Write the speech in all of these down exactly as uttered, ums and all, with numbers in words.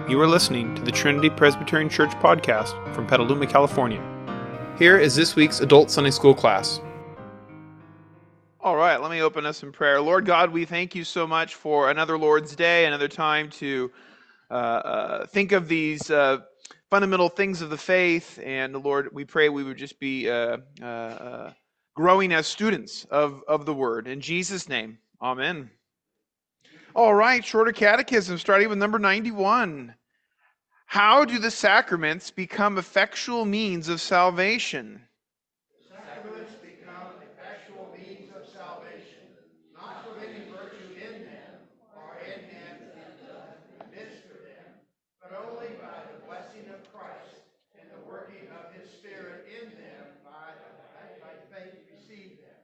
You are listening to the Trinity Presbyterian Church podcast from Petaluma, California. Here is this week's Adult Sunday School class. All right, let me open us in prayer. Lord God, we thank you so much for another Lord's Day, another time to uh, uh, think of these uh, fundamental things of the faith. And Lord, we pray we would just be uh, uh, uh, growing as students of, of the Word. In Jesus' name, amen. All right, shorter catechism, starting with number ninety-one. How do the sacraments become effectual means of salvation? The sacraments become effectual means of salvation, not from any virtue in them, or in him who administer them, but only by the blessing of Christ and the working of his Spirit in them by, by faith receive them.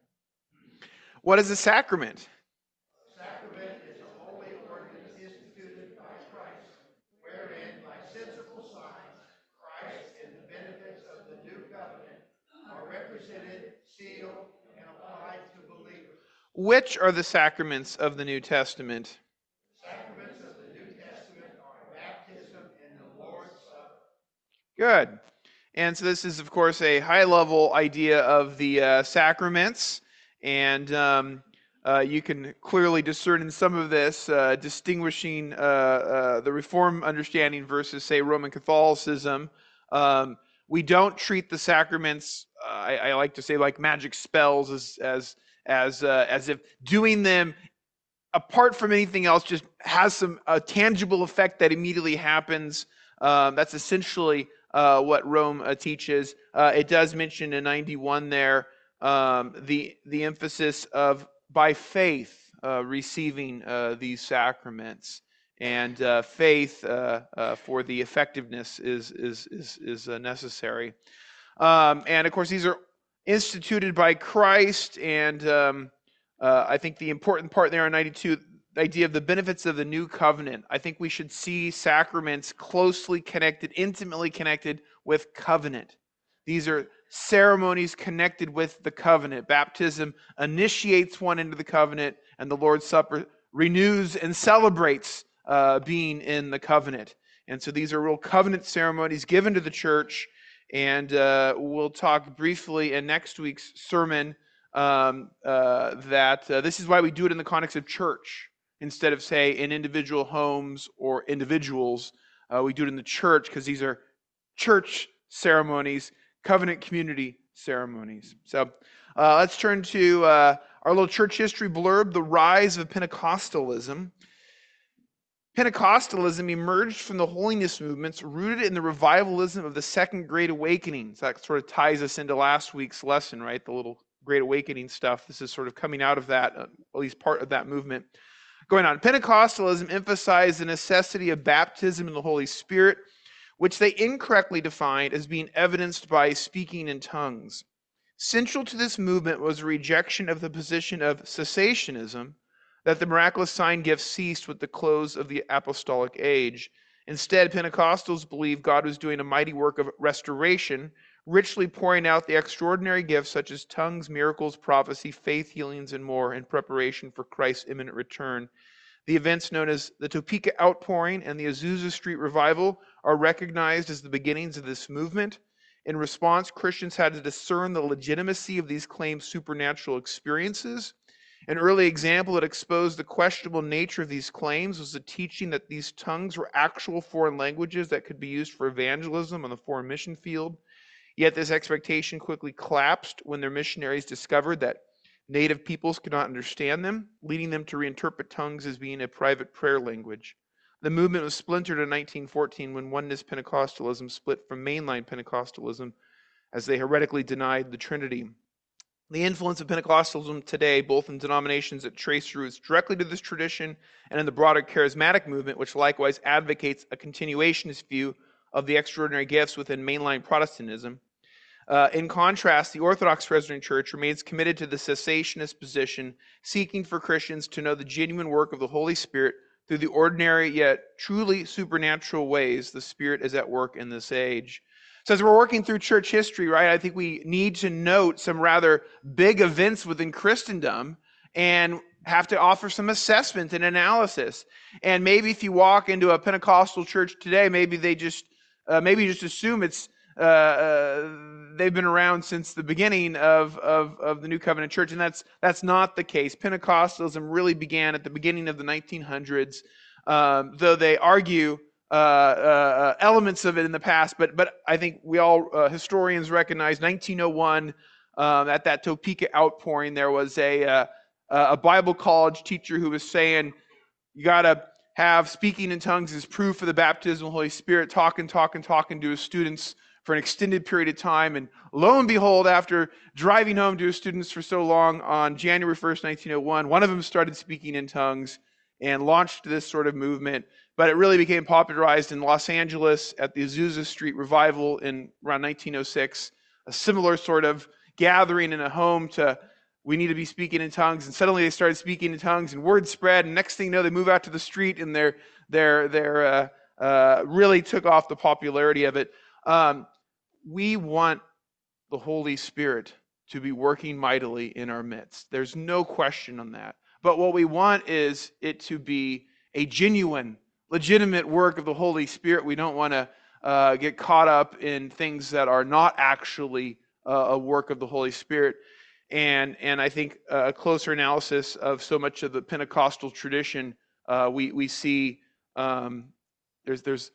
What is a sacrament? Sacrament is a holy ordinance instituted by Christ, wherein by sensible signs Christ and the benefits of the new covenant are represented, sealed, and applied to believers. Which are the sacraments of the New Testament? Sacraments of the New Testament are baptism and the Lord's Supper. Good. And so this is, of course, a high-level idea of the uh, sacraments, and um, uh, you can clearly discern in some of this, uh, distinguishing uh, uh, the Reformed understanding versus, say, Roman Catholicism. Um, we don't treat the sacraments, uh, I, I like to say, like magic spells, as as as uh, as if doing them apart from anything else just has some a tangible effect that immediately happens. Um, that's essentially uh, what Rome uh, teaches. Uh, it does mention in ninety-one there um, the the emphasis of by faith uh, receiving uh, these sacraments, and uh, faith uh, uh, for the effectiveness is is is is uh, necessary. Um, and of course, these are instituted by Christ, and um, uh, I think the important part there in ninety-two, the idea of the benefits of the new covenant. I think we should see sacraments closely connected, intimately connected with covenant. These are ceremonies connected with the covenant. Baptism initiates one into the covenant, and the Lord's Supper renews and celebrates uh, being in the covenant. And so these are real covenant ceremonies given to the church. And uh, we'll talk briefly in next week's sermon um, uh, that uh, this is why we do it in the context of church instead of, say, in individual homes or individuals. Uh, we do it in the church because these are church ceremonies, covenant community ceremonies. So uh, let's turn to uh, our little church history blurb, The Rise of Pentecostalism. Pentecostalism emerged from the holiness movements rooted in the revivalism of the Second Great Awakening. So that sort of ties us into last week's lesson, right? The little Great Awakening stuff. This is sort of coming out of that, uh, at least part of that movement. Going on, Pentecostalism emphasized the necessity of baptism in the Holy Spirit, which they incorrectly defined as being evidenced by speaking in tongues. Central to this movement was a rejection of the position of cessationism, that the miraculous sign gifts ceased with the close of the apostolic age. Instead, Pentecostals believed God was doing a mighty work of restoration, richly pouring out the extraordinary gifts such as tongues, miracles, prophecy, faith, healings, and more in preparation for Christ's imminent return. The events known as the Topeka Outpouring and the Azusa Street Revival are recognized as the beginnings of this movement. In response, Christians had to discern the legitimacy of these claimed supernatural experiences. An early example that exposed the questionable nature of these claims was the teaching that these tongues were actual foreign languages that could be used for evangelism on the foreign mission field. Yet this expectation quickly collapsed when their missionaries discovered that native peoples could not understand them, leading them to reinterpret tongues as being a private prayer language. The movement was splintered in nineteen fourteen when Oneness Pentecostalism split from mainline Pentecostalism as they heretically denied the Trinity. The influence of Pentecostalism today, both in denominations that trace roots directly to this tradition and in the broader charismatic movement, which likewise advocates a continuationist view of the extraordinary gifts within mainline Protestantism. Uh, in contrast, the Orthodox Presbyterian Church remains committed to the cessationist position, seeking for Christians to know the genuine work of the Holy Spirit through the ordinary yet truly supernatural ways the Spirit is at work in this age. So as we're working through church history, right, I think we need to note some rather big events within Christendom, and have to offer some assessment and analysis. And maybe if you walk into a Pentecostal church today, maybe they just uh, maybe you just assume it's uh, uh, they've been around since the beginning of, of of the New Covenant Church, and that's that's not the case. Pentecostalism really began at the beginning of the nineteen hundreds, um, though they argue uh, uh, elements of it in the past. But but I think we all uh, historians recognize nineteen oh one um, at that Topeka outpouring, there was a uh, a Bible college teacher who was saying, you got to have speaking in tongues as proof of the baptism of the Holy Spirit, talking, talking, talking to his students for an extended period of time. And lo and behold, after driving home to his students for so long, on January first, nineteen oh one, one of them started speaking in tongues and launched this sort of movement. But it really became popularized in Los Angeles at the Azusa Street Revival in around nineteen oh six, a similar sort of gathering in a home to, we need to be speaking in tongues. And suddenly they started speaking in tongues, and word spread. And next thing you know, they move out to the street, and they're they're they're uh, uh, really took off the popularity of it. Um, we want the Holy Spirit to be working mightily in our midst. There's no question on that. But what we want is it to be a genuine, legitimate work of the Holy Spirit. We don't want to uh, get caught up in things that are not actually uh, a work of the Holy Spirit. And and I think a closer analysis of so much of the Pentecostal tradition, uh, we we see um, there's there's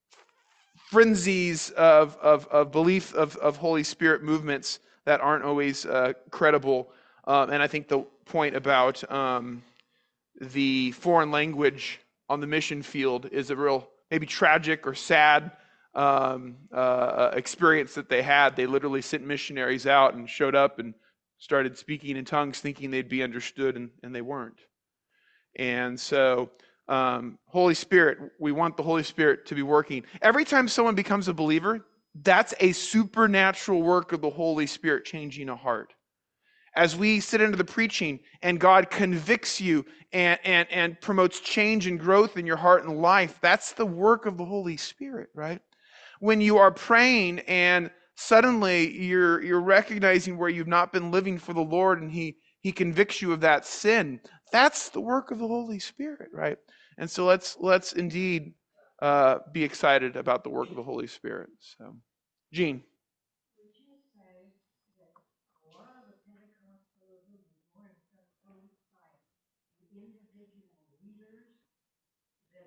frenzies of of, of belief of, of Holy Spirit movements that aren't always uh, credible. Um, and I think the point about um, the foreign language on the mission field is a real maybe tragic or sad um, uh, experience that they had. They literally sent missionaries out and showed up and started speaking in tongues thinking they'd be understood, and, and they weren't. And so, um, Holy Spirit, we want the Holy Spirit to be working. Every time someone becomes a believer, that's a supernatural work of the Holy Spirit changing a heart. As we sit into the preaching and God convicts you and, and, and promotes change and growth in your heart and life, that's the work of the Holy Spirit, right? When you are praying and suddenly you're you're recognizing where you've not been living for the Lord, and he he convicts you of that sin, that's the work of the Holy Spirit, right? And so let's let's indeed uh, be excited about the work of the Holy Spirit. So, Gene. Would you say that a lot of the Pentecostalism is more influenced by individual leaders than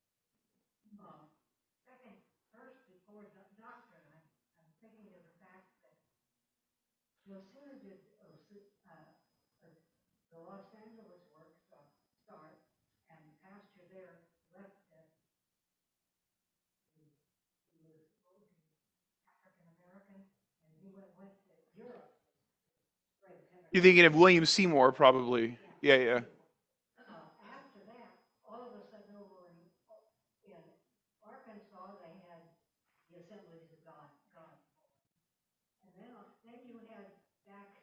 uh, second, first before the doctrine? I'm, I'm thinking of the fact that no sooner did uh, uh, the Los Angeles work start, start and the pastor there left it. He, he was African American, and he went, went to Europe. You're thinking of William Seymour, probably. Yeah, yeah. Uh, after that, all of a sudden over in, in Arkansas, they had the Assemblies of God. God. And then, then you had back,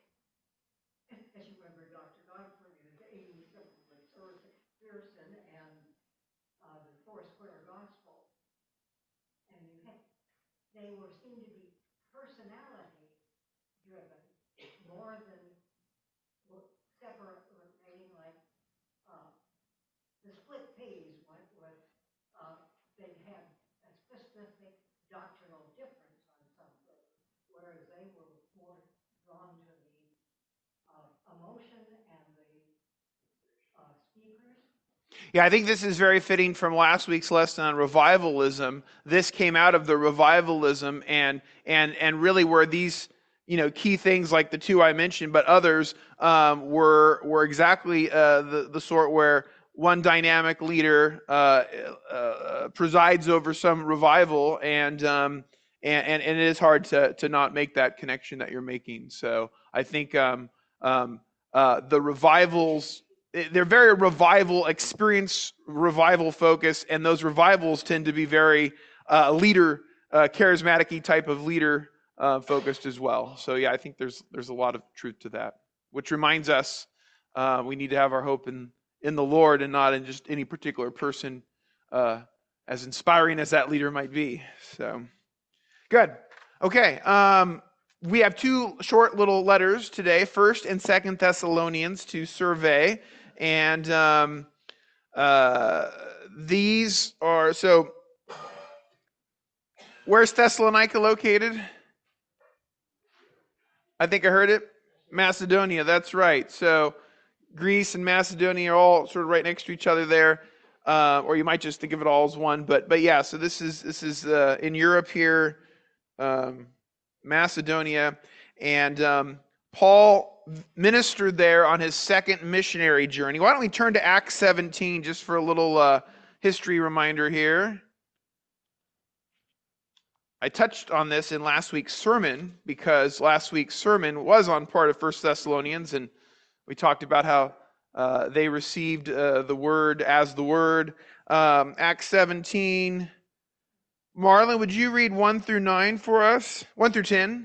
as you remember, Doctor Godfrey in his eighty-seven with Pearson and uh, the Four Square Gospel. And you had, they were seemed to be personality driven more than separate, meaning like uh, the split peas went with, uh, they had a specific doctrinal difference on some things, whereas they were more drawn to the uh, emotion and the uh, speakers. Yeah, I think this is very fitting from last week's lesson on revivalism. This came out of the revivalism, and and and really where these, you know, key things like the two I mentioned, but others um, were were exactly uh, the the sort where one dynamic leader uh, uh, presides over some revival, and um, and, and and it is hard to to not make that connection that you're making. So I think um, um, uh, the revivals, they're very revival experience, revival focus, and those revivals tend to be very uh, leader, uh, charismatic-y type of leader uh, focused as well. So yeah, I think there's there's a lot of truth to that, which reminds us uh, we need to have our hope in in the Lord and not in just any particular person, uh, as inspiring as that leader might be. So good. Okay. Um, we have two short little letters today, First and Second Thessalonians to survey. And um, uh, these are, so where's Thessalonica located? I think I heard it. Macedonia, that's right. So Greece and Macedonia are all sort of right next to each other there. Uh, or you might just think of it all as one, but but yeah. So this is this is uh, in Europe here, um, Macedonia, and um, Paul ministered there on his second missionary journey. Why don't we turn to Acts seventeen just for a little uh, history reminder here? I touched on this in last week's sermon because last week's sermon was on part of First Thessalonians, and we talked about how uh, they received uh, the word as the word. Um, Acts seventeen. Marlon, would you read one through nine for us? one through ten.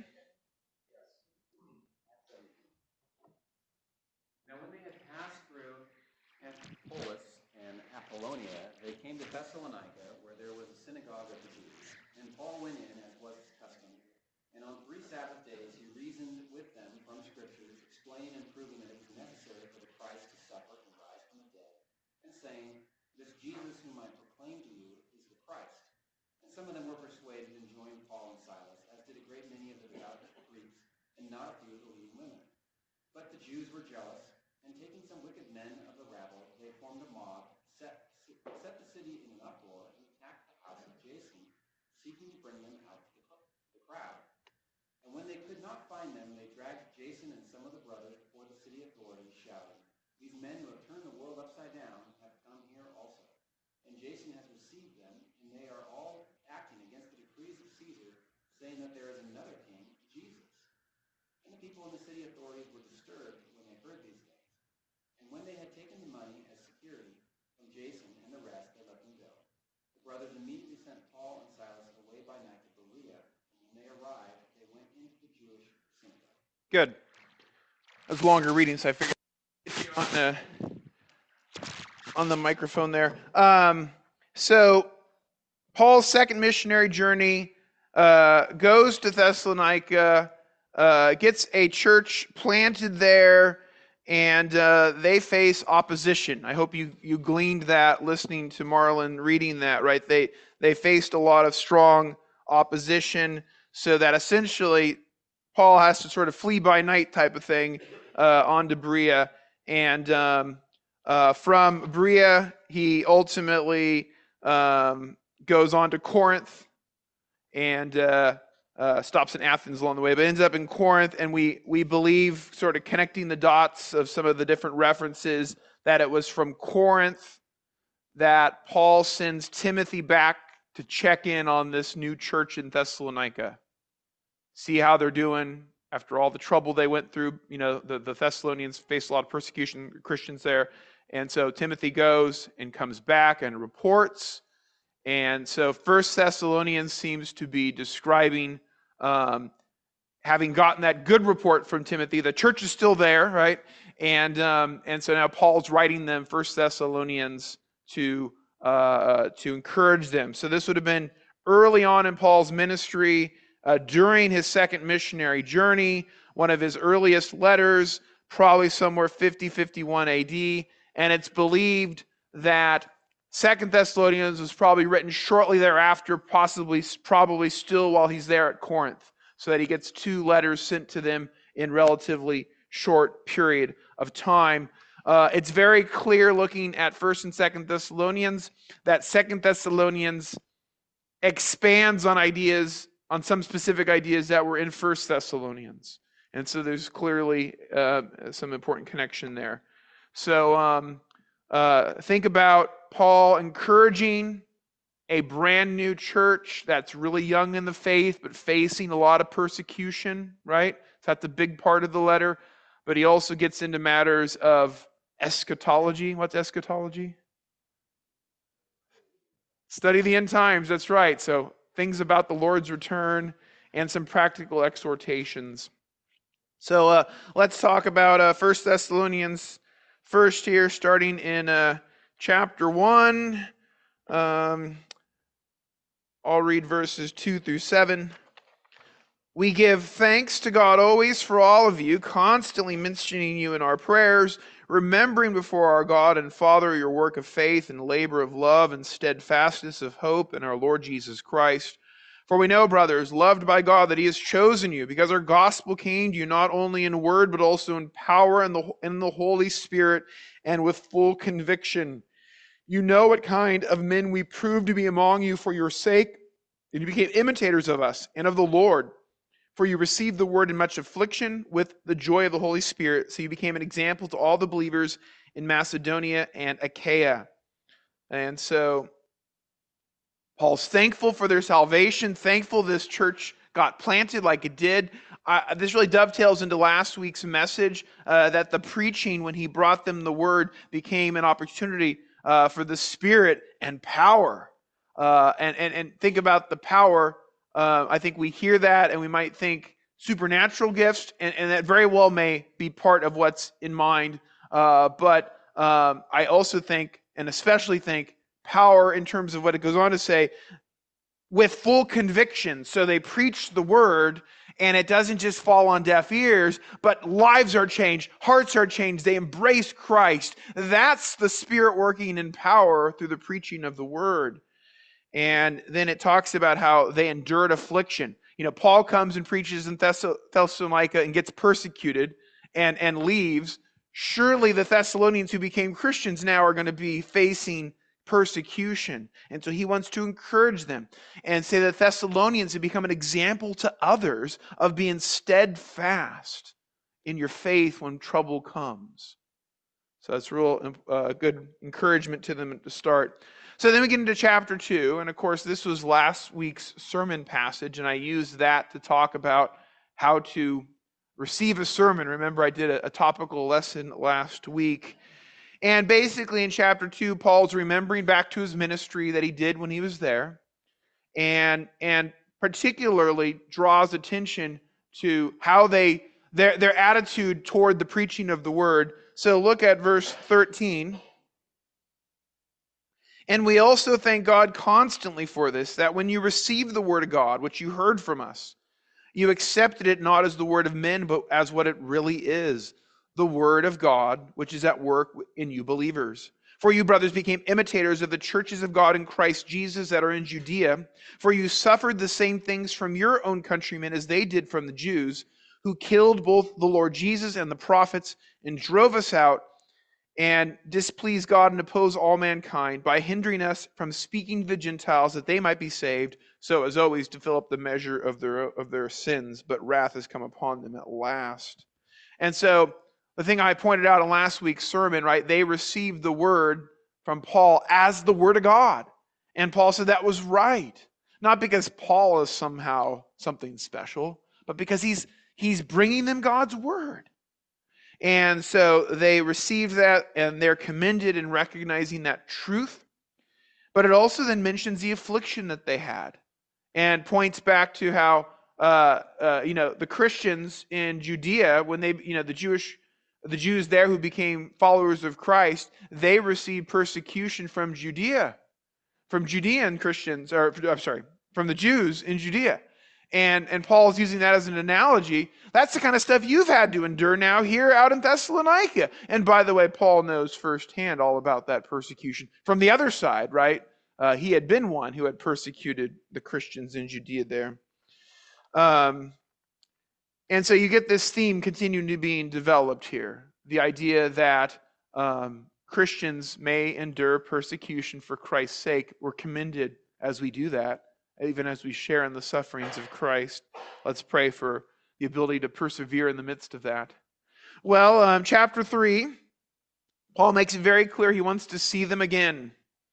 Now when they had passed through Amphipolis and Apollonia, they came to Thessalonica, where there was a synagogue of the Jews. And Paul went in, as was his custom, and on three Sabbath days he reasoned with them from Scriptures, explaining and proving that it was necessary for the Christ to suffer and rise from the dead, and saying, "This Jesus whom I proclaim to you is the Christ." And some of them were persuaded and joined Paul and Silas, as did a great many of the devout Greeks, and not a few of the leading women. But the Jews were jealous, and taking some wicked men of the rabble, they formed a mob, set, set the city in an uproar, and attacked the house of Jason, seeking to bring them out to the, the crowd. And when they could not find them, they dragged Jason and some of the brothers before the city authorities, shouting, "These men who have turned the world upside down have come here also. And Jason has received them, and they are all acting against the decrees of Caesar, saying that there is another king, Jesus." And the people in the city authorities were disturbed when they heard these things. And when they had taken the money as security from Jason and the rest, they let them go. The brothers immediately sent Paul and Silas away by night to Berea, and when they arrived, they went into the Jewish synagogue. Good. That was longer reading, so I figured I'd get you on the, on the microphone there. Um, so Paul's second missionary journey uh, goes to Thessalonica, uh, gets a church planted there, and uh, they face opposition. I hope you, you gleaned that listening to Marlon reading that, right? They, they faced a lot of strong opposition, so that essentially Paul has to sort of flee by night type of thing uh, on to Berea. And um, uh, from Berea, he ultimately um, goes on to Corinth and uh, uh, stops in Athens along the way, but ends up in Corinth. And we we believe, sort of connecting the dots of some of the different references, that it was from Corinth that Paul sends Timothy back to check in on this new church in Thessalonica, see how they're doing after all the trouble they went through. You know, the, the Thessalonians faced a lot of persecution, Christians there. And so Timothy goes and comes back and reports. And so First Thessalonians seems to be describing um, having gotten that good report from Timothy. The church is still there, right? And um, and so now Paul's writing them First Thessalonians to uh, to encourage them. So this would have been early on in Paul's ministry, uh, during his second missionary journey, one of his earliest letters, probably somewhere fifty, fifty-one A D. And it's believed that Second Thessalonians was probably written shortly thereafter, possibly, probably still while he's there at Corinth, so that he gets two letters sent to them in relatively short period of time. Uh, it's very clear looking at First and Second Thessalonians that Second Thessalonians expands on ideas, on some specific ideas that were in First Thessalonians, and so there's clearly uh, some important connection there. So um, uh, think about Paul encouraging a brand new church that's really young in the faith, but facing a lot of persecution, right? So that's a big part of the letter. But he also gets into matters of eschatology. What's eschatology? Study the end times, that's right. So things about the Lord's return and some practical exhortations. So uh, let's talk about uh, First Thessalonians first here, starting in uh, chapter one. Um, I'll read verses two through seven. We give thanks to God always for all of you, constantly mentioning you in our prayers, remembering before our God and Father your work of faith and labor of love and steadfastness of hope in our Lord Jesus Christ. For we know, brothers, loved by God, that he has chosen you, because our gospel came to you not only in word, but also in power and the, in the Holy Spirit, and with full conviction. You know what kind of men we proved to be among you for your sake, and you became imitators of us and of the Lord. For you received the word in much affliction with the joy of the Holy Spirit, so you became an example to all the believers in Macedonia and Achaia. And so Paul's thankful for their salvation, thankful this church got planted like it did. Uh, this really dovetails into last week's message uh, that the preaching, when he brought them the word, became an opportunity uh, for the Spirit and power. Uh, and, and, and think about the power. Uh, I think we hear that and we might think supernatural gifts, and, and that very well may be part of what's in mind. Uh, but um, I also think, and especially think, power in terms of what it goes on to say, with full conviction. So they preach the word, and it doesn't just fall on deaf ears, but lives are changed, hearts are changed, they embrace Christ. That's the Spirit working in power through the preaching of the word. And then it talks about how they endured affliction. You know, Paul comes and preaches in Thess- Thessalonica and gets persecuted and, and leaves. Surely the Thessalonians who became Christians now are going to be facing persecution. And so he wants to encourage them and say that Thessalonians have become an example to others of being steadfast in your faith when trouble comes. So that's real uh, good encouragement to them to start. So then we get into chapter two, and of course this was last week's sermon passage, and I used that to talk about how to receive a sermon. Remember, I did a, a topical lesson last week. And basically in chapter two, Paul's remembering back to his ministry that he did when he was there, and and particularly draws attention to how they their their attitude toward the preaching of the word. So look at verse thirteen. And we also thank God constantly for this, that when you received the word of God, which you heard from us, you accepted it not as the word of men, but as what it really is, the word of God, which is at work in you believers. For you, brothers, became imitators of the churches of God in Christ Jesus that are in Judea. For you suffered the same things from your own countrymen as they did from the Jews, who killed both the Lord Jesus and the prophets and drove us out and displease God and oppose all mankind by hindering us from speaking to the Gentiles that they might be saved, so as always to fill up the measure of their of their sins, but wrath has come upon them at last. And so the thing I pointed out in last week's sermon, right, they received the word from Paul as the word of God. And Paul said that was right. Not because Paul is somehow something special, but because he's he's bringing them God's word. And so they receive that, and they're commended in recognizing that truth. But it also then mentions the affliction that they had, and points back to how uh, uh, you know the Christians in Judea, when they you know the Jewish the Jews there who became followers of Christ, they received persecution from Judea, from Judean Christians, or I'm sorry, from the Jews in Judea. And, and Paul's using that as an analogy. That's the kind of stuff you've had to endure now here out in Thessalonica. And by the way, Paul knows firsthand all about that persecution. From the other side, right? Uh, he had been one who had persecuted the Christians in Judea there. Um, and so you get this theme continuing to being developed here. The idea that um, Christians may endure persecution for Christ's sake. We're commended as we do that, even as we share in the sufferings of Christ. Let's pray for the ability to persevere in the midst of that. Well, um, chapter three, Paul makes it very clear he wants to see them again.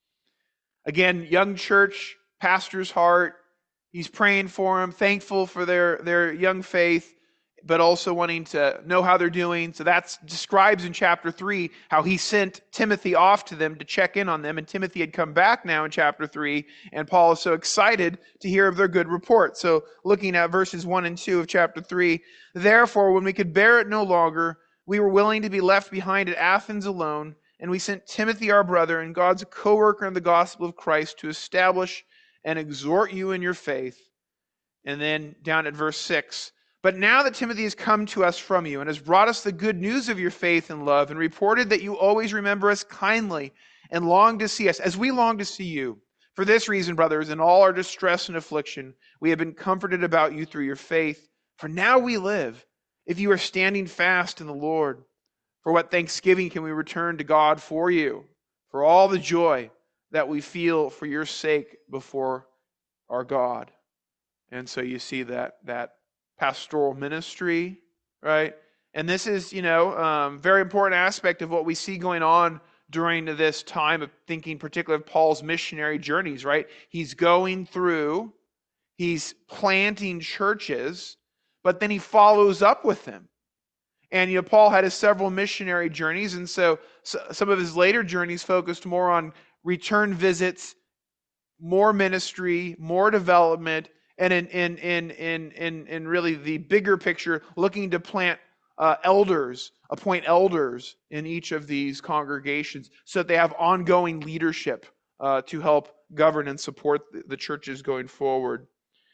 Again, young church, pastor's heart. He's praying for them, thankful for their, their young faith, but also wanting to know how they're doing. So that describes in chapter three how he sent Timothy off to them to check in on them. And Timothy had come back now in chapter three, and Paul is so excited to hear of their good report. So looking at verses one and two of chapter three, therefore, when we could bear it no longer, we were willing to be left behind at Athens alone, and we sent Timothy our brother and God's co-worker in the gospel of Christ to establish and exhort you in your faith, And then down at verse six. But now that Timothy has come to us from you and has brought us the good news of your faith and love and reported that you always remember us kindly and long to see us as we long to see you. For this reason, brothers, in all our distress and affliction, we have been comforted about you through your faith. For now we live, if you are standing fast in the Lord. For what thanksgiving can we return to God for you, for all the joy that we feel for your sake before our God. And so you see that that pastoral ministry, right? And this is, you know, um, very important aspect of what we see going on during this time of thinking, particularly of Paul's missionary journeys, right? He's going through, he's planting churches, but then he follows up with them. And, you know, Paul had his several missionary journeys, and so, so some of his later journeys focused more on return visits, more ministry, more development, and in in in in in, in really the bigger picture, looking to plant uh, elders, appoint elders in each of these congregations, so that they have ongoing leadership uh, to help govern and support the, the churches going forward.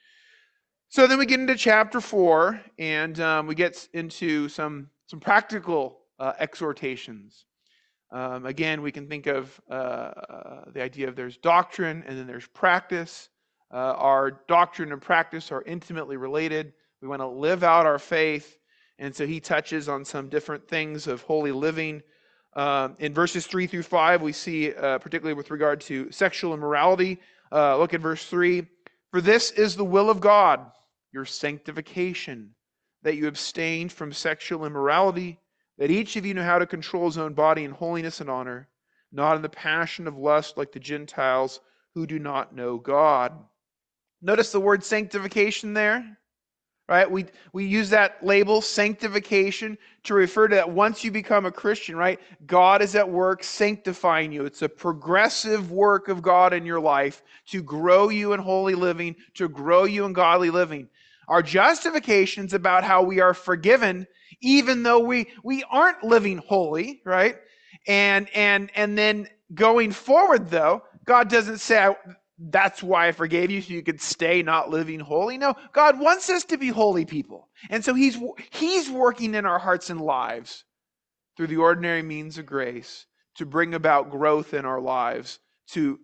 So then we get into chapter four, and um, we get into some some practical uh, exhortations. Um, again, we can think of uh, uh, the idea of there's doctrine and then there's practice. Uh, our doctrine and practice are intimately related. We want to live out our faith, and so he touches on some different things of holy living. Um, in verses three through five, we see, uh, particularly with regard to sexual immorality, uh, look at verse three. For this is the will of God, your sanctification, that you abstain from sexual immorality, that each of you know how to control his own body in holiness and honor, not in the passion of lust like the Gentiles who do not know God. Notice the word sanctification there, right? We we use that label, sanctification, to refer to that once you become a Christian, right? God is at work sanctifying you. It's a progressive work of God in your life to grow you in holy living, to grow you in godly living. Our justification is about how we are forgiven, even though we, we aren't living holy, right? And and and then going forward, though, God doesn't say, that's why I forgave you, so you could stay not living holy. No, God wants us to be holy people. And so he's, he's working in our hearts and lives through the ordinary means of grace to bring about growth in our lives. To,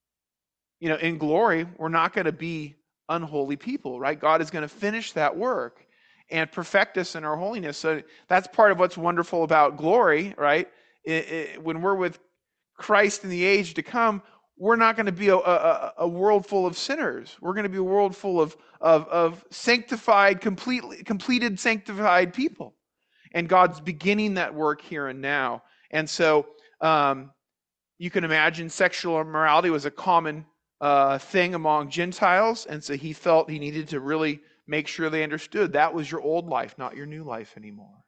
you know, in glory, we're not going to be unholy people, right? God is going to finish that work and perfect us in our holiness. So that's part of what's wonderful about glory, right? It, it, when we're with Christ in the age to come, we're not going to be a, a, a world full of sinners. We're going to be a world full of, of, of sanctified, completely, completed sanctified people. And God's beginning that work here and now. And so um, you can imagine sexual immorality was a common uh, thing among Gentiles. And so he felt he needed to really make sure they understood that was your old life, not your new life anymore.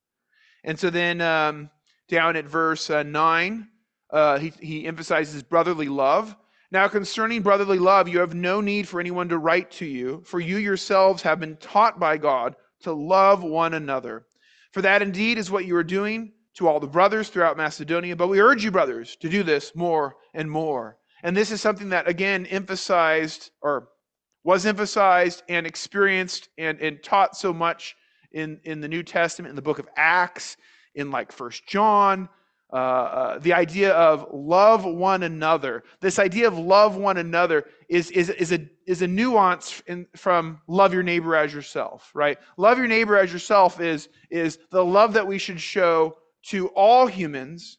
And so then um, down at verse uh, nine, Uh, he, he emphasizes brotherly love. Now, concerning brotherly love, you have no need for anyone to write to you, for you yourselves have been taught by God to love one another. For that indeed is what you are doing to all the brothers throughout Macedonia. But we urge you, brothers, to do this more and more. And this is something that, again, emphasized, or was emphasized and experienced and, and taught so much in, in the New Testament, in the book of Acts, in like First John. Uh, uh, the idea of love one another. This idea of love one another is, is, is, a, is a nuance in, from love your neighbor as yourself, right? Love your neighbor as yourself is, is the love that we should show to all humans,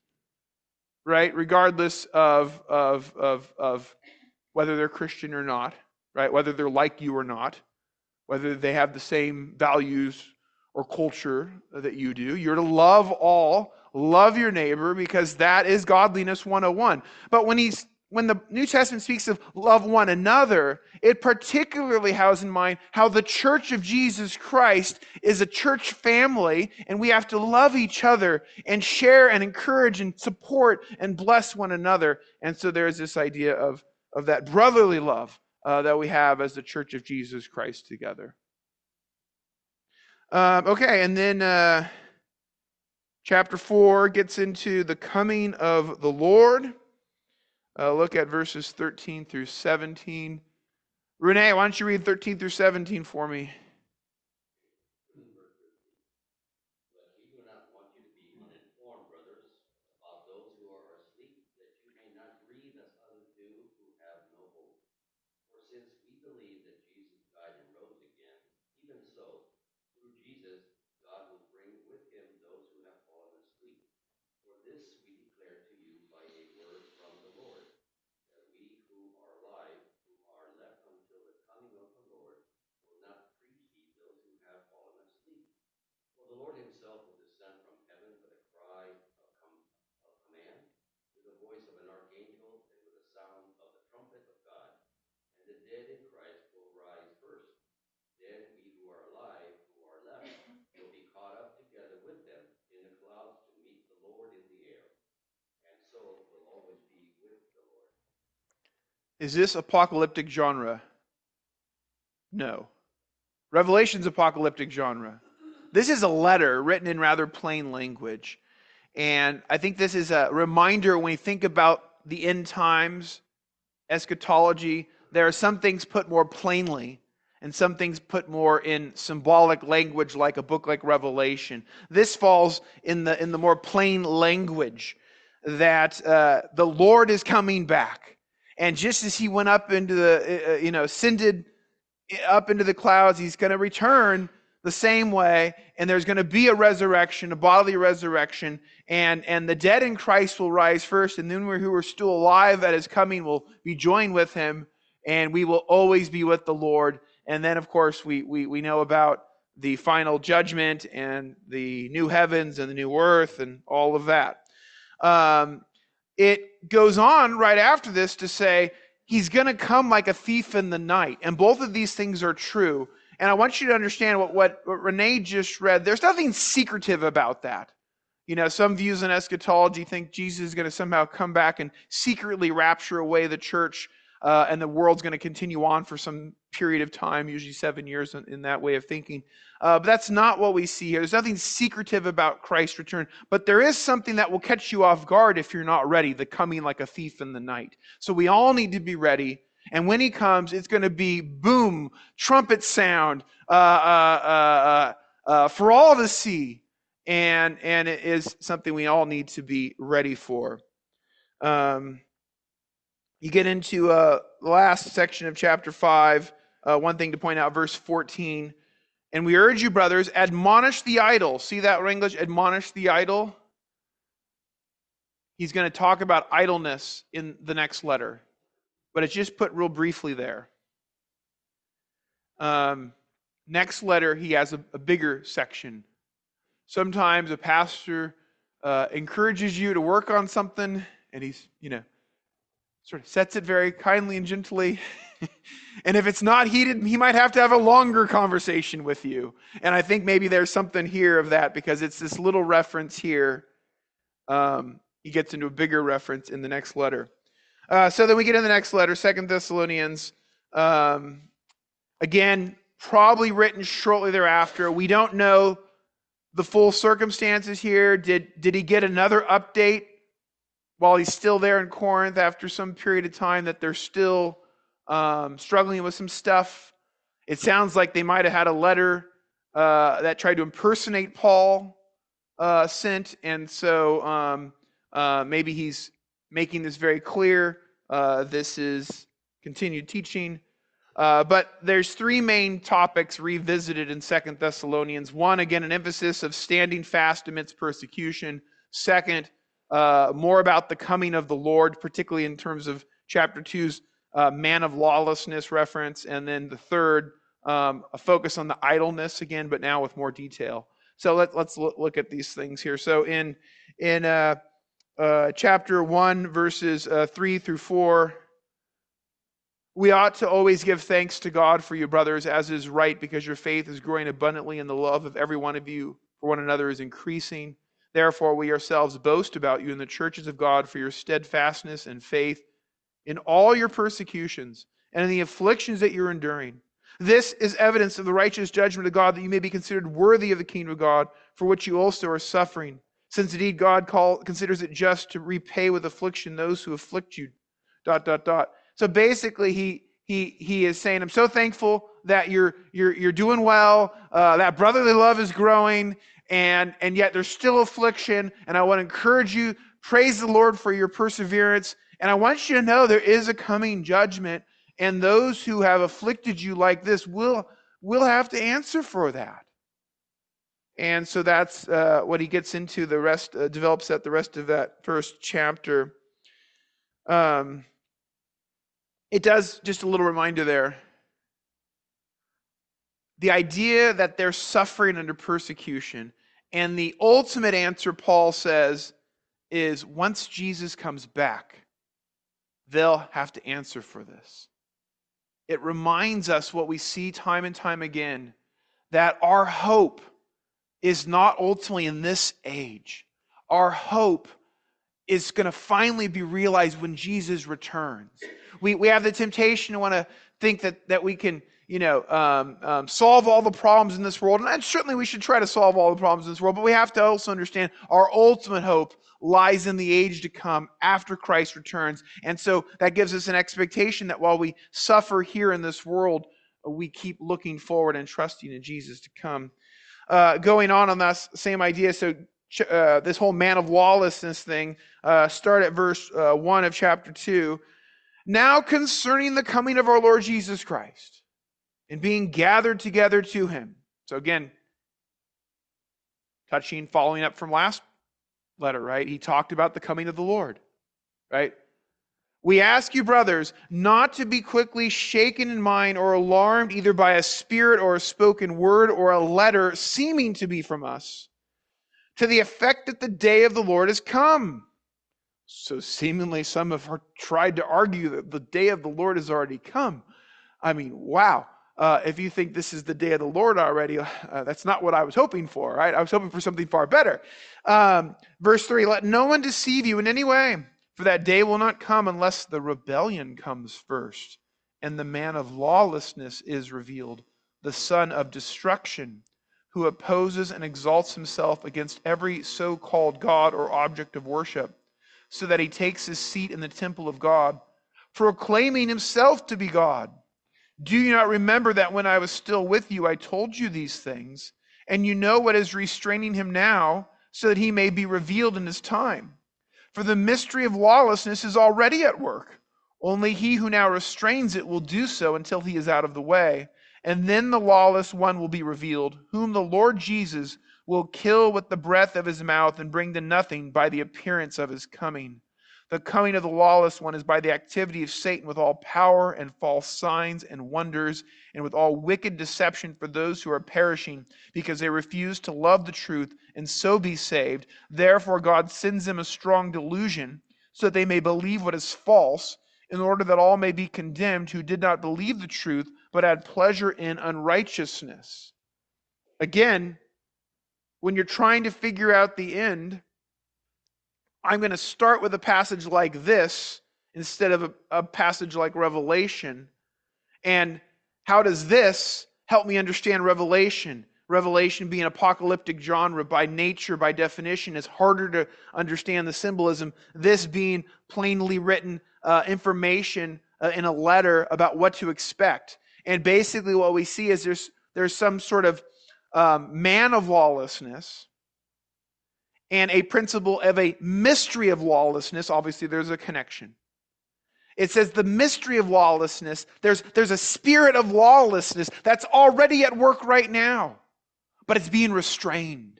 right? Regardless of, of, of, of whether they're Christian or not, right? Whether they're like you or not, whether they have the same values or culture that you do. You're to love all. Love your neighbor, because that is godliness one oh one. But when he's when the New Testament speaks of love one another, it particularly has in mind how the church of Jesus Christ is a church family, and we have to love each other and share and encourage and support and bless one another. And so there's this idea of, of that brotherly love uh, that we have as the church of Jesus Christ together. Um, okay, and then... Uh, Chapter four gets into the coming of the Lord. Uh, look at verses thirteen through seventeen. Renee, why don't you read thirteen through seventeen for me? But we do not want you to be uninformed, brothers, about those who are asleep, that you may not grieve as others do who have no hope. For since we believe that Jesus died and rose again, even so, through Jesus, God will bring with him those who have fallen asleep. For this we declare to you by a word from the Lord, that we who are alive, who are left until the coming of the Lord, will not precede those who have fallen asleep. For the Lord himself will descend from heaven with a cry of, com- of command, with the voice of an archangel, and with the sound of the trumpet of God. And the dead in Christ will rise first. Then we who are alive, who are left, will be caught up together with them in the clouds to meet the Lord in the air. And so will always be with the Lord. Is this apocalyptic genre? No. Revelation's apocalyptic genre. This is a letter written in rather plain language. And I think this is a reminder when we think about the end times, eschatology, there are some things put more plainly and some things put more in symbolic language like a book like Revelation. This falls in the in the more plain language that uh, the Lord is coming back. And just as he went up into the, uh, you know, ascended up into the clouds, he's going to return the same way, and there's going to be a resurrection, a bodily resurrection, and, and the dead in Christ will rise first, and then we who are still alive at his coming will be joined with him, and we will always be with the Lord. And then, of course, we, we, we know about the final judgment and the new heavens and the new earth and all of that. Um, it goes on right after this to say, he's going to come like a thief in the night. And both of these things are true. And I want you to understand what, what, what Renee just read. There's nothing secretive about that. You know, some views in eschatology think Jesus is going to somehow come back and secretly rapture away the church, uh, and the world's going to continue on for some period of time, usually seven years in, in that way of thinking. Uh, but that's not what we see here. There's nothing secretive about Christ's return, but there is something that will catch you off guard if you're not ready, the coming like a thief in the night. So we all need to be ready. And when he comes, it's going to be boom, trumpet sound uh, uh, uh, uh, uh, for all to see. And, and it is something we all need to be ready for. Um, you get into uh, the last section of chapter five. Uh, one thing to point out, verse fourteen. And we urge you, brothers, admonish the idle. See that in English? Admonish the idle. He's going to talk about idleness in the next letter, but it's just put real briefly there. Um, next letter, he has a, a bigger section. Sometimes a pastor uh, encourages you to work on something, and he's, you know, sort of sets it very kindly and gently. And if it's not heated, he might have to have a longer conversation with you. And I think maybe there's something here of that, because it's this little reference here. Um, he gets into a bigger reference in the next letter. Uh, so then we get in the next letter, Second Thessalonians. Um, again, probably written shortly thereafter. We don't know the full circumstances here. Did, did he get another update while he's still there in Corinth after some period of time that they're still um, struggling with some stuff? It sounds like they might have had a letter uh, that tried to impersonate Paul uh, sent, and so um, uh, maybe he's making this very clear. Uh, this is continued teaching. Uh, but there's three main topics revisited in Second Thessalonians. One, again, an emphasis of standing fast amidst persecution. Second, uh, more about the coming of the Lord, particularly in terms of chapter two's uh, man of lawlessness reference. And then the third, um, a focus on the idleness again, but now with more detail. So let, let's look at these things here. So in, in uh, uh, chapter one, verses uh, three through four, we ought to always give thanks to God for you, brothers, as is right, because your faith is growing abundantly, and the love of every one of you for one another is increasing. Therefore, we ourselves boast about you in the churches of God for your steadfastness and faith in all your persecutions and in the afflictions that you're enduring. This is evidence of the righteous judgment of God, that you may be considered worthy of the kingdom of God, for which you also are suffering. Since indeed God call, considers it just to repay with affliction those who afflict you. Dot, dot, dot. So basically, he, he he is saying, I'm so thankful that you're you're you're doing well, uh, that brotherly love is growing, and and yet there's still affliction, and I want to encourage you, praise the Lord for your perseverance, and I want you to know there is a coming judgment, and those who have afflicted you like this will will have to answer for that. And so that's uh, what he gets into, the rest, uh, develops at the rest of that first chapter. Um, it does, just a little reminder there, the idea that they're suffering under persecution, and the ultimate answer, Paul says, is once Jesus comes back, they'll have to answer for this. It reminds us what we see time and time again, that our hope is not ultimately in this age. Our hope is going to finally be realized when Jesus returns. We we have the temptation to want to think that, that we can, you know, um, um, solve all the problems in this world. And certainly we should try to solve all the problems in this world, but we have to also understand our ultimate hope lies in the age to come after Christ returns. And so that gives us an expectation that while we suffer here in this world, we keep looking forward and trusting in Jesus to come. Uh, going on on that same idea, so uh, this whole man of lawlessness thing, uh, start at verse uh, one of chapter two. Now concerning the coming of our Lord Jesus Christ and being gathered together to him. So again, touching, following up from last letter, right? He talked about the coming of the Lord, right? We ask you, brothers, not to be quickly shaken in mind or alarmed either by a spirit or a spoken word or a letter seeming to be from us, to the effect that the day of the Lord has come. So seemingly some have tried to argue that the day of the Lord has already come. I mean, wow. Uh, if you think this is the day of the Lord already, uh, that's not what I was hoping for, right? I was hoping for something far better. Um, verse three, let no one deceive you in any way, for that day will not come unless the rebellion comes first, and the man of lawlessness is revealed, the son of destruction, who opposes and exalts himself against every so-called God or object of worship, so that he takes his seat in the temple of God, proclaiming himself to be God. Do you not remember that when I was still with you, I told you these things, and you know what is restraining him now, so that he may be revealed in his time? For the mystery of lawlessness is already at work. Only he who now restrains it will do so until he is out of the way. And then the lawless one will be revealed, whom the Lord Jesus will kill with the breath of his mouth and bring to nothing by the appearance of his coming. The coming of the lawless one is by the activity of Satan with all power and false signs and wonders and with all wicked deception for those who are perishing because they refuse to love the truth and so be saved. Therefore God sends them a strong delusion so that they may believe what is false, in order that all may be condemned who did not believe the truth but had pleasure in unrighteousness. Again, when you're trying to figure out the end, I'm going to start with a passage like this instead of a, a passage like Revelation. And how does this help me understand Revelation? Revelation being apocalyptic genre by nature, by definition, is harder to understand the symbolism. This being plainly written uh, information uh, in a letter about what to expect. And basically what we see is there's, there's some sort of um, man of lawlessness and a principle of a mystery of lawlessness. Obviously, there's a connection. It says the mystery of lawlessness, there's, there's a spirit of lawlessness that's already at work right now, but it's being restrained.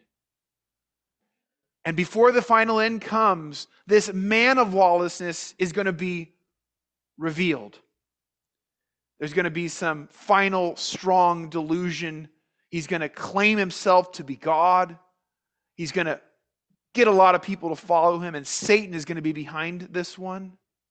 And before the final end comes, this man of lawlessness is going to be revealed. There's going to be some final strong delusion. He's going to claim himself to be God. He's going to get a lot of people to follow him, and Satan is going to be behind this one.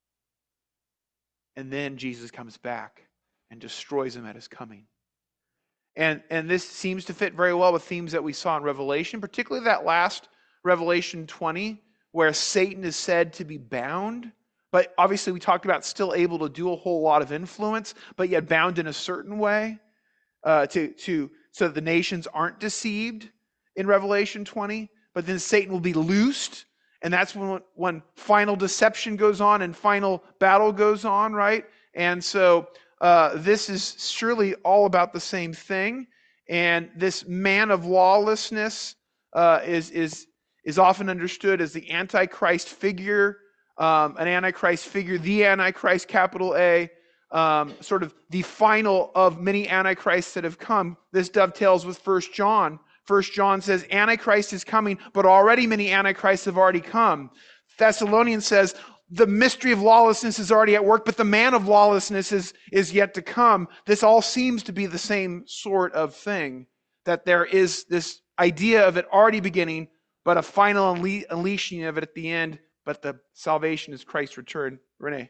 And then Jesus comes back and destroys him at his coming. And, and this seems to fit very well with themes that we saw in Revelation, particularly that last Revelation twenty, where Satan is said to be bound. But obviously we talked about still able to do a whole lot of influence, but yet bound in a certain way uh, to, to, so that the nations aren't deceived in Revelation twenty. But then Satan will be loosed, and that's when, when final deception goes on and final battle goes on, right? And so uh, this is surely all about the same thing. And this man of lawlessness uh, is, is, is often understood as the Antichrist figure, um, an Antichrist figure, the Antichrist, capital A, um, sort of the final of many Antichrists that have come. This dovetails with First John. First John says Antichrist is coming, but already many Antichrists have already come. Thessalonians says the mystery of lawlessness is already at work, but the man of lawlessness is, is yet to come. This all seems to be the same sort of thing, that there is this idea of it already beginning, but a final unle- unleashing of it at the end, but the salvation is Christ's return. Renee.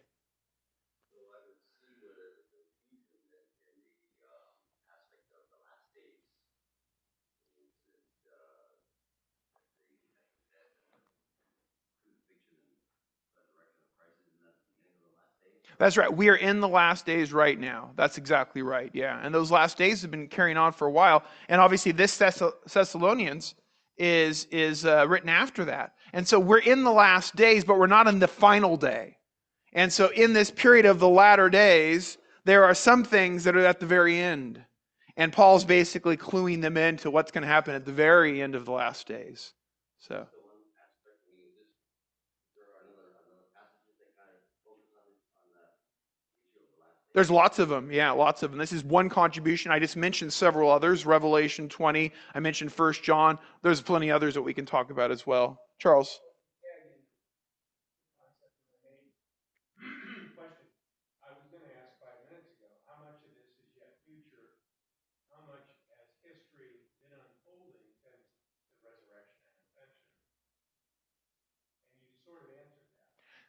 That's right. We are in the last days right now. That's exactly right. Yeah. And those last days have been carrying on for a while. And obviously this Thess- Thessalonians is, is uh, written after that. And so we're in the last days, but we're not in the final day. And so in this period of the latter days, there are some things that are at the very end. And Paul's basically cluing them into what's going to happen at the very end of the last days. So. There's lots of them. Yeah, lots of them. This is one contribution. I just mentioned several others. Revelation twenty. I mentioned First John. There's plenty others that we can talk about as well. Charles. Question. I was going to ask five minutes ago, how much of this is yet future? How much has history been unfolding since the resurrection and ascension? And you sort of answered that.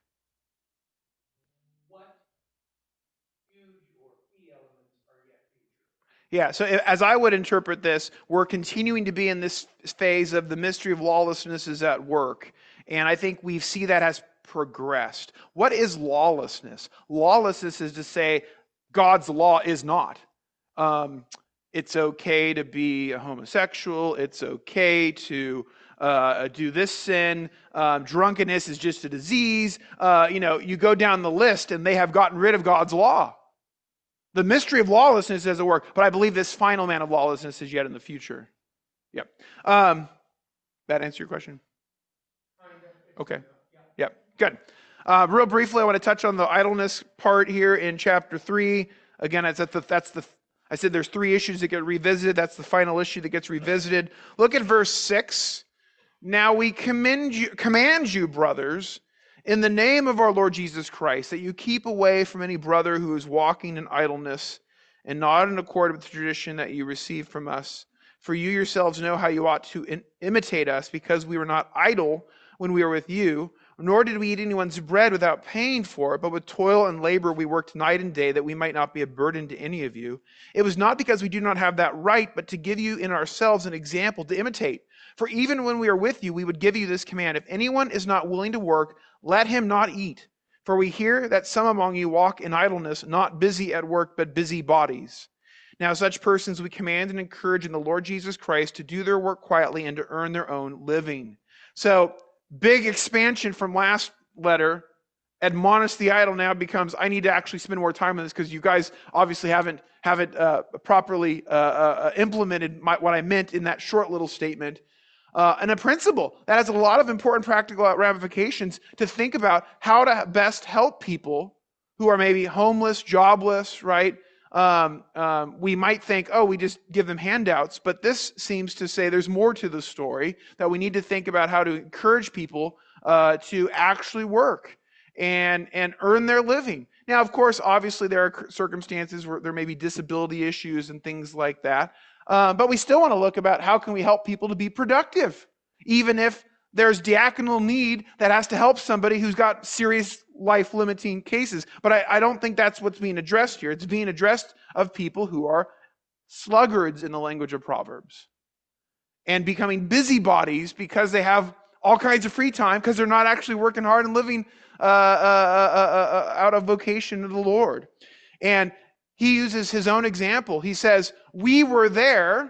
What huge or key elements are yet future? Yeah, so as I would interpret this, we're continuing to be in this phase of the mystery of lawlessness is at work. And I think we see that has progressed. What is lawlessness? Lawlessness is to say God's law is not. Um, it's okay to be a homosexual. It's okay to uh, do this sin. Um, drunkenness is just a disease. Uh, you know, you go down the list and they have gotten rid of God's law. The mystery of lawlessness is at work, but I believe this final man of lawlessness is yet in the future. Yep. Um, that answer your question? Okay. Yep. Good. Uh, real briefly, I want to touch on the idleness part here in chapter three. Again, it's at the, that's the, I said there's three issues that get revisited. That's the final issue that gets revisited. Look at verse six. Now we commend you, command you, brothers, in the name of our Lord Jesus Christ, that you keep away from any brother who is walking in idleness and not in accord with the tradition that you received from us. For you yourselves know how you ought to in- imitate us, because we were not idle when we were with you, nor did we eat anyone's bread without paying for it, but with toil and labor we worked night and day, that we might not be a burden to any of you. It was not because we do not have that right, but to give you in ourselves an example to imitate. For even when we are with you, we would give you this command: if anyone is not willing to work, let him not eat. For we hear that some among you walk in idleness, not busy at work, but busy bodies. Now such persons we command and encourage in the Lord Jesus Christ to do their work quietly and to earn their own living. So, big expansion from last letter. Admonish the idle now becomes, I need to actually spend more time on this, because you guys obviously haven't haven't uh, properly uh, uh, implemented my, what I meant in that short little statement. Uh, and a principle that has a lot of important practical ramifications to think about how to best help people who are maybe homeless, jobless, right? Um, um, we might think, oh, we just give them handouts, but this seems to say there's more to the story, that we need to think about how to encourage people uh, to actually work and, and earn their living. Now, of course, obviously there are circumstances where there may be disability issues and things like that. Uh, but we still want to look about how can we help people to be productive, even if there's diaconal need that has to help somebody who's got serious life-limiting cases. But I, I don't think that's what's being addressed here. It's being addressed of people who are sluggards in the language of Proverbs and becoming busybodies because they have all kinds of free time because they're not actually working hard and living uh, uh, uh, uh, out of vocation to the Lord. And he uses his own example. He says, we were there,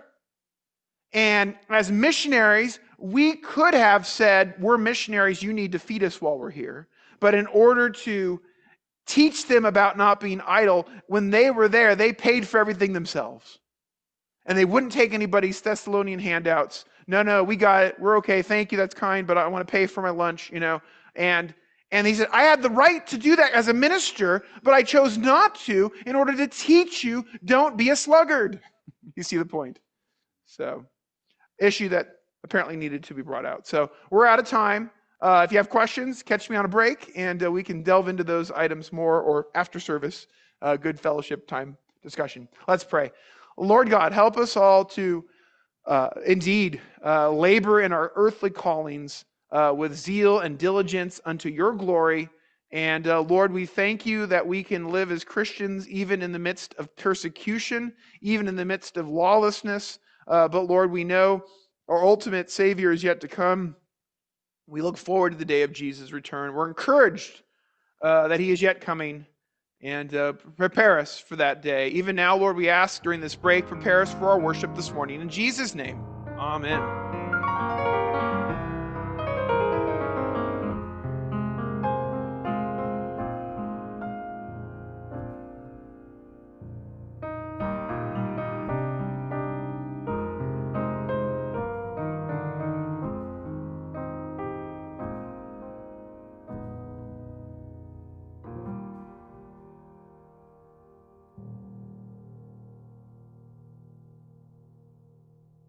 and as missionaries, we could have said, we're missionaries, you need to feed us while we're here. But in order to teach them about not being idle. When they were there, they paid for everything themselves. And they wouldn't take anybody's Thessalonian handouts. No, no, we got it. We're okay. Thank you. That's kind, but I want to pay for my lunch, you know. And and he said, I had the right to do that as a minister, but I chose not to in order to teach you, don't be a sluggard. You see the point? So, issue that apparently needed to be brought out. So, we're out of time. Uh, if you have questions, catch me on a break, and uh, we can delve into those items more, or after service, uh, good fellowship time discussion. Let's pray. Lord God, help us all to uh, indeed uh, labor in our earthly callings uh, with zeal and diligence unto your glory. And uh, Lord, we thank you that we can live as Christians even in the midst of persecution, even in the midst of lawlessness. Uh, but Lord, we know our ultimate Savior is yet to come. We look forward to the day of Jesus' return. We're encouraged uh, that he is yet coming. And uh, prepare us for that day. Even now, Lord, we ask during this break, prepare us for our worship this morning. In Jesus' name, amen.